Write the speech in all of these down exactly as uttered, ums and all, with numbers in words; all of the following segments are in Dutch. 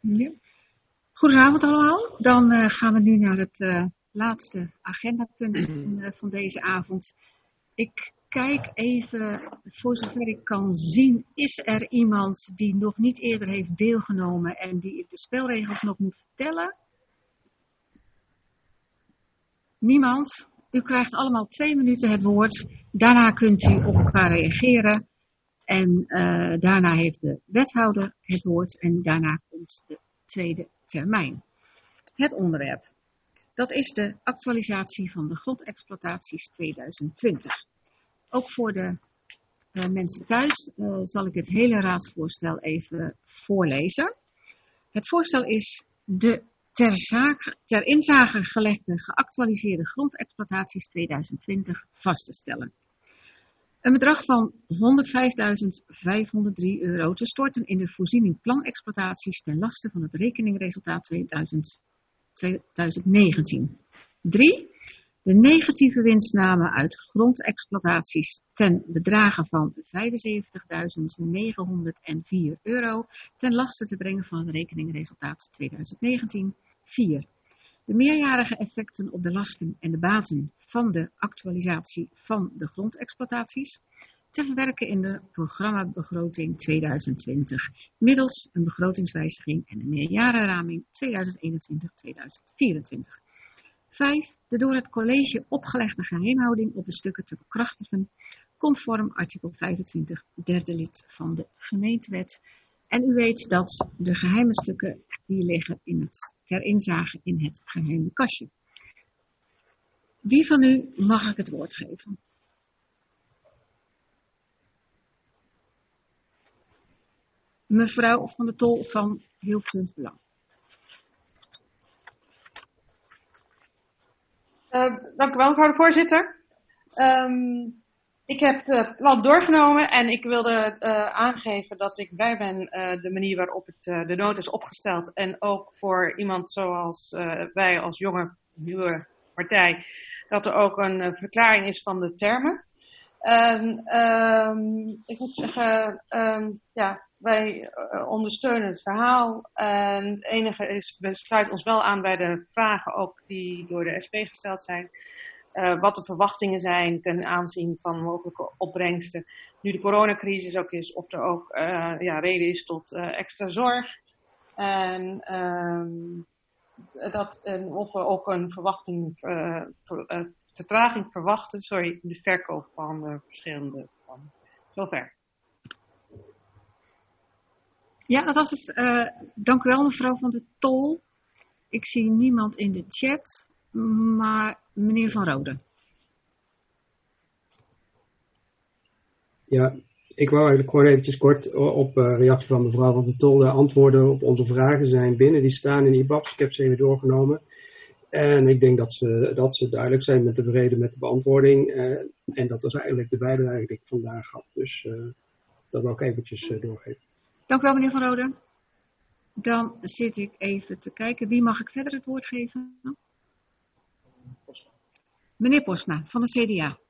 Ja. Goedenavond allemaal. Dan uh, gaan we nu naar het uh, laatste agendapunt uh, van deze avond. Ik kijk even, voor zover ik kan zien, is er iemand die nog niet eerder heeft deelgenomen en die de spelregels nog moet vertellen? Niemand. U krijgt allemaal twee minuten het woord. Daarna kunt u op elkaar reageren. En uh, daarna heeft de wethouder het woord en daarna komt de tweede termijn. Het onderwerp. Dat is de actualisatie van de grondexploitaties tweeduizend twintig. Ook voor de uh, mensen thuis uh, zal ik het hele raadsvoorstel even voorlezen. Het voorstel is de ter, zaak, ter inzage gelegde geactualiseerde grondexploitaties tweeduizend twintig vast te stellen. Een bedrag van honderdvijfduizend vijfhonderddrie euro te storten in de voorziening planexploitaties ten laste van het rekeningresultaat tweeduizend negentien. drie. De negatieve winstname uit grondexploitaties ten bedrage van vijfenzeventigduizend negenhonderdvier euro ten laste te brengen van het rekeningresultaat tweeduizend negentien. vier. De meerjarige effecten op de lasten en de baten van de actualisatie van de grondexploitaties te verwerken in de programmabegroting tweeduizend twintig middels een begrotingswijziging en een meerjarenraming tweeduizend eenentwintig tot tweeduizend vierentwintig. vijf. De door het college opgelegde geheimhouding op de stukken te bekrachtigen, conform artikel vijfentwintig, derde lid van de gemeentewet. En u weet dat de geheime stukken die liggen in het, ter inzage in het geheime kastje. Wie van u mag ik het woord geven? Mevrouw Van der Tol van Hilversums Belang. Uh, dank u wel, mevrouw de voorzitter. Um, ik heb het plan doorgenomen en ik wilde uh, aangeven dat ik blij ben uh, de manier waarop het, uh, de nood is opgesteld. En ook voor iemand zoals uh, wij als jonge, nieuwe partij, dat er ook een uh, verklaring is van de termen. En um, ik moet zeggen, um, ja, wij uh, ondersteunen het verhaal. En het enige is, we sluiten ons wel aan bij de vragen ook die door de S P gesteld zijn. Uh, wat de verwachtingen zijn ten aanzien van mogelijke opbrengsten. Nu de coronacrisis ook is, of er ook uh, ja, reden is tot uh, extra zorg. En um, dat, en of we ook een verwachting, uh, ver, uh, vertraging verwachten, sorry, de verkoop van uh, verschillende plannen. Zover. Ja, dat was het. Uh, dank u wel, mevrouw Van der Tol. Ik zie niemand in de chat, maar meneer Van Rode. Ja, ik wou eigenlijk gewoon eventjes kort op uh, reactie van mevrouw Van der Tol. De antwoorden op onze vragen zijn binnen, die staan in I B A B's. Ik heb ze even doorgenomen. En ik denk dat ze, dat ze duidelijk zijn met tevreden met de beantwoording. Uh, en dat was eigenlijk de bijdrage die ik vandaag had. Dus uh, dat wil ik eventjes uh, doorgeven. Dank u wel, meneer Van Rode. Dan zit ik even te kijken. Wie mag ik verder het woord geven? Posma. Meneer Posma, van de C D A.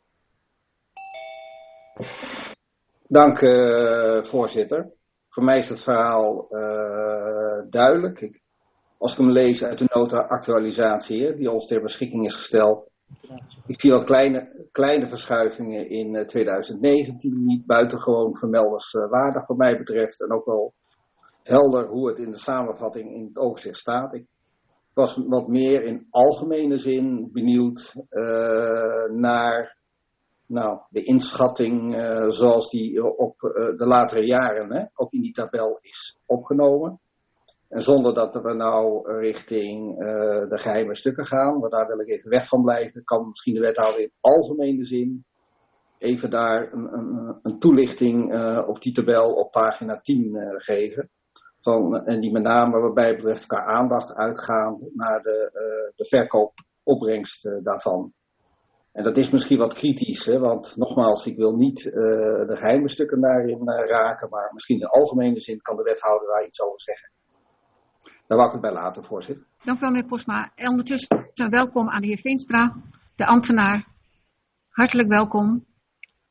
Dank, uh, voorzitter. Voor mij is het verhaal uh, duidelijk. Ik, als ik hem lees uit de nota-actualisatie die ons ter beschikking is gesteld. Ik zie wat kleine, kleine verschuivingen in uh, tweeduizend negentien. Niet buitengewoon vermeldenswaardig wat mij betreft. En ook wel helder hoe het in de samenvatting in het overzicht staat. Ik was wat meer in algemene zin benieuwd uh, naar nou, de inschatting uh, zoals die op uh, de latere jaren hè, ook in die tabel is opgenomen. En zonder dat we nou richting uh, de geheime stukken gaan, want daar wil ik even weg van blijven, kan misschien de wethouder in algemene zin even daar een, een, een toelichting uh, op die tabel op pagina tien uh, geven. Van, en die met name wat mij betreft qua aandacht uitgaan naar de, uh, de verkoopopbrengst uh, daarvan. En dat is misschien wat kritisch, hè, want nogmaals, ik wil niet uh, de geheime stukken daarin uh, raken, maar misschien in algemene zin kan de wethouder daar iets over zeggen. Daar wou ik het bij laten, voorzitter. Dank u wel, meneer Posma. En ondertussen welkom aan de heer Veenstra, de ambtenaar. Hartelijk welkom.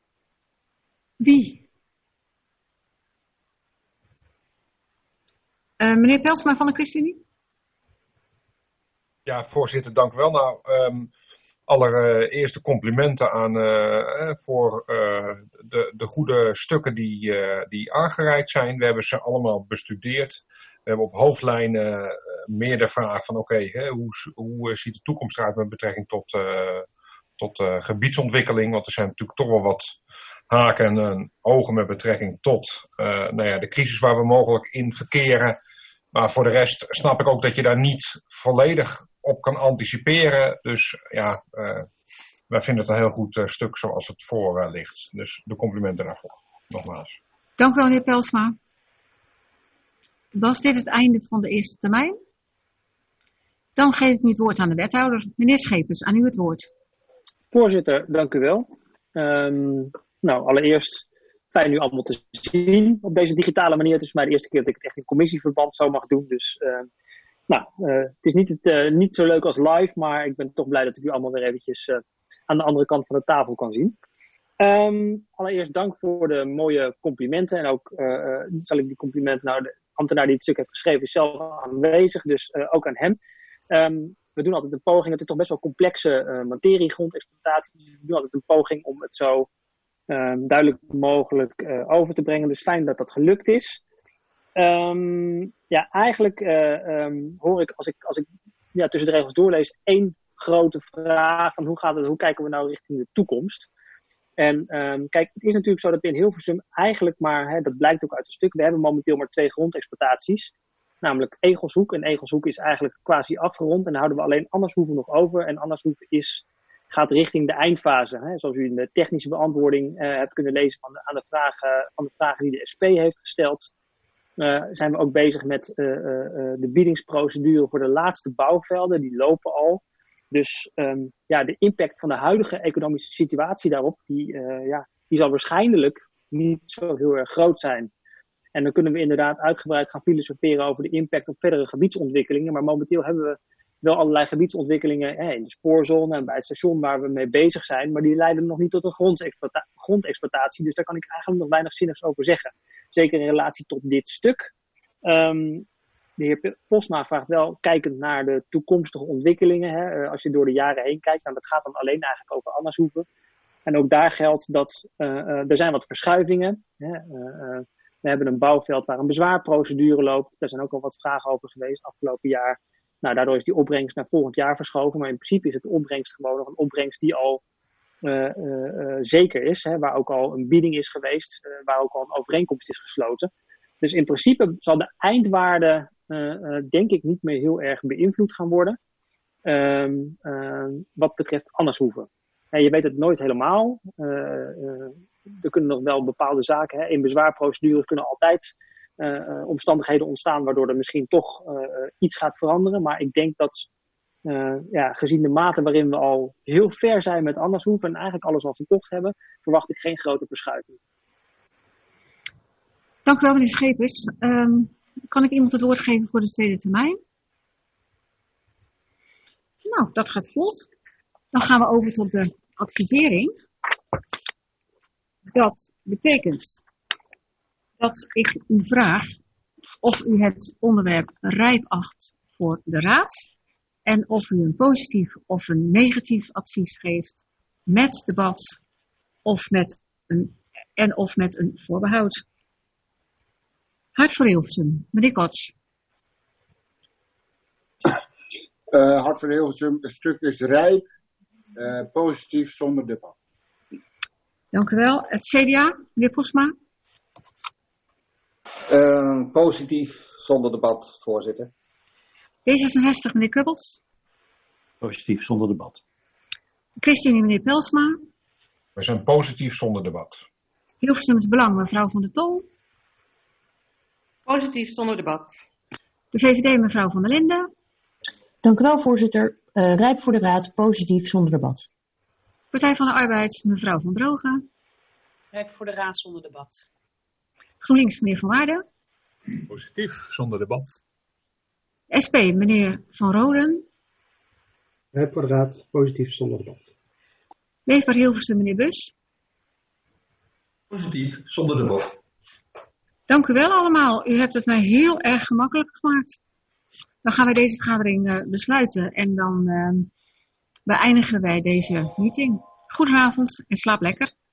Wie? Uh, meneer Pelsma van de ChristenUnie? Ja, voorzitter, dank u wel. Nou, um, allereerste complimenten aan, uh, voor uh, de, de goede stukken die, uh, die aangereikt zijn. We hebben ze allemaal bestudeerd. We hebben op hoofdlijnen uh, meer de vraag van oké, okay, hoe, hoe ziet de toekomst eruit met betrekking tot, uh, tot uh, gebiedsontwikkeling. Want er zijn natuurlijk toch wel wat haken en uh, ogen met betrekking tot uh, nou ja, de crisis waar we mogelijk in verkeren. Maar voor de rest snap ik ook dat je daar niet volledig op kan anticiperen. Dus ja, uh, wij vinden het een heel goed uh, stuk zoals het voor uh, ligt. Dus de complimenten daarvoor, nogmaals. Dank u wel, meneer Pelsma. Was dit het einde van de eerste termijn? Dan geef ik nu het woord aan de wethouder. Meneer Schepers, aan u het woord. Voorzitter, dank u wel. Um, nou, allereerst fijn u allemaal te zien op deze digitale manier. Het is voor mij de eerste keer dat ik het echt in commissieverband zo mag doen. Dus uh, nou, uh, het is niet, het, uh, niet zo leuk als live, maar ik ben toch blij dat ik u allemaal weer eventjes uh, aan de andere kant van de tafel kan zien. Um, allereerst dank voor de mooie complimenten. En ook uh, uh, zal ik die complimenten, nou de ambtenaar die het stuk heeft geschreven is zelf aanwezig, dus uh, ook aan hem. Um, we doen altijd een poging, het is toch best wel complexe uh, materie, grondexploitatie. We doen altijd een poging om het zo uh, duidelijk mogelijk uh, over te brengen. Dus fijn dat dat gelukt is. Um, ja, eigenlijk uh, um, hoor ik als ik, als ik ja, tussen de regels doorlees één grote vraag van hoe gaat het, hoe kijken we nou richting de toekomst? En um, kijk, het is natuurlijk zo dat we in Hilversum eigenlijk maar, hè, dat blijkt ook uit het stuk, we hebben momenteel maar twee grondexploitaties. Namelijk Egelshoek. En Egelshoek is eigenlijk quasi afgerond. En dan houden we alleen Andershoeven nog over. En Andershoeven is, gaat richting de eindfase. Hè. Zoals u in de technische beantwoording uh, hebt kunnen lezen van de, aan de vragen, van de vragen die de S P heeft gesteld. Uh, zijn we ook bezig met uh, uh, de biedingsprocedure voor de laatste bouwvelden. Die lopen al. Dus um, ja, de impact van de huidige economische situatie daarop, die, uh, ja, die zal waarschijnlijk niet zo heel erg groot zijn. En dan kunnen we inderdaad uitgebreid gaan filosoferen over de impact op verdere gebiedsontwikkelingen. Maar momenteel hebben we wel allerlei gebiedsontwikkelingen hè, in de spoorzone en bij het station waar we mee bezig zijn. Maar die leiden nog niet tot een grondexploita- grondexploitatie. Dus daar kan ik eigenlijk nog weinig zinnigs over zeggen. Zeker in relatie tot dit stuk. Um, de heer Posma vraagt wel, kijkend naar de toekomstige ontwikkelingen. Hè, als je door de jaren heen kijkt, nou, dat gaat dan alleen eigenlijk over Andershoeven. En ook daar geldt dat uh, uh, er zijn wat verschuivingen. Hè, uh, uh, We hebben een bouwveld waar een bezwaarprocedure loopt. Daar zijn ook al wat vragen over geweest afgelopen jaar. Nou, daardoor is die opbrengst naar volgend jaar verschoven. Maar in principe is het opbrengst gewoon nog een opbrengst die al uh, uh, uh, zeker is. Hè, waar ook al een bieding is geweest. Uh, waar ook al een overeenkomst is gesloten. Dus in principe zal de eindwaarde uh, uh, denk ik niet meer heel erg beïnvloed gaan worden. Um, uh, wat betreft Andershoeven. En je weet het nooit helemaal. Uh, uh, er kunnen nog wel bepaalde zaken, hè, in bezwaarprocedures kunnen altijd uh, uh, omstandigheden ontstaan waardoor er misschien toch uh, iets gaat veranderen. Maar ik denk dat uh, ja, gezien de mate waarin we al heel ver zijn met Andershoeven en eigenlijk alles al verkocht hebben, verwacht ik geen grote verschuiving. Dank u wel, meneer Schepers. Um, kan ik iemand het woord geven voor de tweede termijn? Nou, dat gaat vlot. Dan gaan we over tot de advisering. Dat betekent dat ik u vraag of u het onderwerp rijp acht voor de raad en of u een positief of een negatief advies geeft met debat of met een, en of met een voorbehoud. Hart voor Hilversum, meneer Kots. Uh, Hart voor Hilversum, het stuk is rijp, uh, positief zonder debat. Dank u wel. Het C D A, meneer Posma. Uh, positief zonder debat, voorzitter. D zesenzestig, meneer Kubbels. Positief zonder debat. ChristenUnie, meneer Pelsma. We zijn positief zonder debat. Hilversum het Belang, mevrouw Van der Tol. Positief zonder debat. De V V D, mevrouw Van der Linden. Dank u wel, voorzitter. Uh, rijp voor de raad, positief zonder debat. Partij van de Arbeid, mevrouw Van Drogen. Rijp voor de raad zonder debat. GroenLinks, meneer Van Waarden. Positief zonder debat. S P, meneer Van Roden. Rijp voor de raad, positief zonder debat. Leefbaar Hilversum, meneer Bus. Positief zonder debat. Dank u wel allemaal. U hebt het mij heel erg gemakkelijk gemaakt. Dan gaan wij deze vergadering uh, besluiten en dan uh, beëindigen wij deze meeting. Goedenavond en slaap lekker.